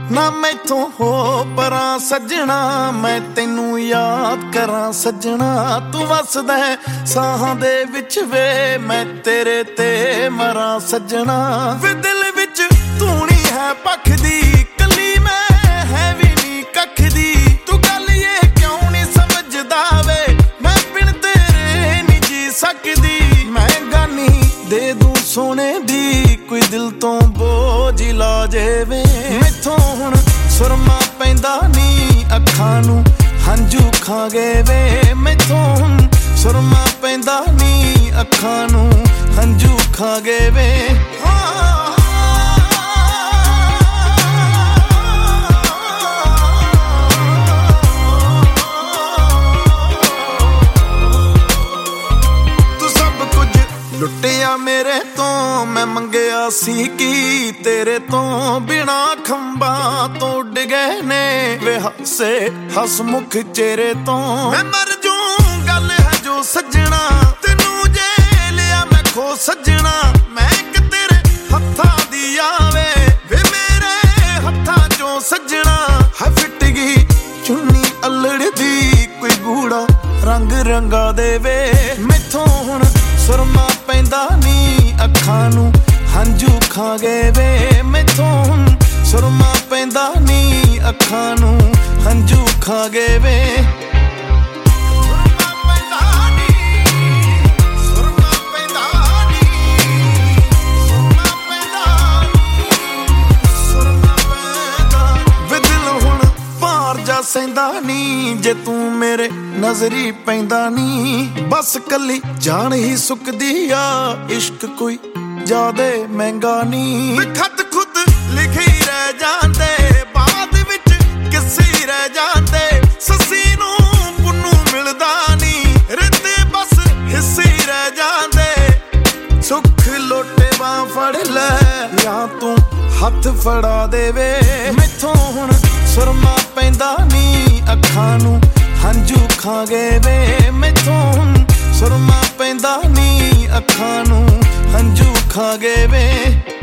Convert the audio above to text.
ਨਾ ਮੈਥੋਂ ਹੋ ਪਰਾਂ ਸੱਜਣਾ, ਮੈਂ ਤੈਨੂੰ ਯਾਦ ਕਰਾਂ ਸੱਜਣਾ। ਤੂੰ ਵਸਦਾ ਸਾਹਾਂ ਦੇ ਵਿੱਚ ਵੇ, ਮੈਂ ਤੇਰੇ ਤੇ ਮਰਾਂ ਸੱਜਣਾ। ਵੇ ਦਿਲ ਵਿੱਚ ਤੂੰ ਨੀ ਹੈ ਪੱਖ ਦੀ, ਕੱਲੀ ਮੈਂ ਹੈ ਵੀ ਨੀ ਕੱਖ ਦੀ। ਤੂੰ ਗੱਲ ਇਹ ਕਿਉਂ ਨੀ ਸਮਝਦਾ ਵੇ, ਮੈਂ ਬਿਨ ਤੇਰੇ ਨੀ ਜੀ ਸਕਦੀ। ਮੈਂ ਗਾਨੀ ਦੇ ਦੂੰ ਸੋਨੇ ਦੀ, ਕੋਈ ਦਿਲ ਤੋਂ ਬੋਝ ਲਾ ਜਾਵੇ। ਮੈਥੋਂ ਹੁਣ ਸੁਰਮਾ ਪੈਂਦਾ ਨੀ, ਅੱਖਾਂ ਨੂੰ ਹੰਝੂ ਖਾ ਗਏ ਵੇ। ਮੈਥੋਂ ਹੁਣ ਸੁਰਮਾ ਪੈਂਦਾ ਨੀ, ਅੱਖਾਂ ਨੂੰ ਹੰਝੂ ਖਾ ਗਏ ਵੇ। ਲੁੱਟਿਆ ਮੇਰੇ ਤੋਂ ਮੈਂ ਮੰਗਿਆ ਸੀ ਕੀ, ਤੇਰੇ ਤੋਂ ਬਿਨਾ ਖੰਭਾਂ ਤੋਂ ਉੱਡ ਗਏ ਨੇ ਵੇ ਹਾਸੇ ਹਸਮੁਖ ਚਿਹਰੇ ਤੋਂ। ਮੈਂ ਮਰ ਜੂੰ ਗੱਲ ਹੈ ਜੋ ਸੱਜਣਾ, ਤੈਨੂੰ ਜੇ ਲਿਆ ਮੈਂ ਖੋ ਸੱਜਣਾ। ਮੈਂ ਇੱਕ ਤੇਰੇ ਹੱਥਾਂ ਦੀ ਆਵੇ ਵੇ, ਮੇਰੇ ਹੱਥਾਂ ਚੋਂ ਸੱਜਣਾ। ਹੈ ਫਿੱਟ ਗਈ ਚੁੰਨੀ ਅਲੜਦੀ, ਕੋਈ ਗੂੜਾ ਰੰਗ ਰੰਗਾ ਦੇਵੇ। ਮੈਥੋਂ ਹੁਣ ਸੁਰਮਾ ਪੈਂਦਾ ਨੀ, ਅੱਖਾਂ ਨੂੰ ਹੰਝੂ ਖਾ ਗਏ ਵੇ। ਮੈਥੋਂ ਹੁਣ ਸੁਰਮਾ ਪੈਂਦਾ ਨੀ, ਅੱਖਾਂ ਨੂੰ ਹੰਝੂ ਖਾ ਗਏ ਵੇ। ਸਹਿੰਦਾ ਨੀ ਜੇ ਤੂੰ ਮੇਰੇ ਨਜ਼ਰੀ ਪੈਂਦਾ ਨੀ। ਬਸ ਕੱਲੀ ਜਾਨ ਹੀ ਸੁੱਕਦੀ ਆ, ਇਸ਼ਕ ਕੋਈ ਜ਼ਿਆਦੇ ਮਹਿੰਗਾ ਨੀ। ਖਤ ਖੁਦ ਲਿਖੇ ਰਹਿ ਜਾਂਦੇ, ਬਾਅਦ ਵਿੱਚ ਕਿੱਸੇ ਰਹਿ ਜਾਂਦੇ। ਸੱਸੀ ਨੂੰ ਪੁੰਨੂ ਮਿਲਦਾ ਨੀ, ਰਿੱਤੇ ਬਸ ਹਿੱਸੇ ਰਹਿ ਜਾਂਦੇ। ਸੁੱਖ ਲੋਟੇ ਬਾਂਹ ਫੜ ਲੈ ਜਾਂ ਤੂੰ ਹੱਥ ਫੜਾ ਦੇਵੇ। ਮੈਥੋਂ ਹੁਣ ਸੁਰਮਾ ਪੈਂਦਾ ਨੀ, ਅੱਖਾਂ ਨੂੰ ਹੰਝੂ ਖਾ ਗਏ ਵੇ। ਮੈਥੋਂ ਹੁਣ ਸੁਰਮਾ ਪੈਂਦਾ ਨੀ, ਅੱਖਾਂ ਨੂੰ ਹੰਝੂ ਖਾ ਗਏ ਵੇ।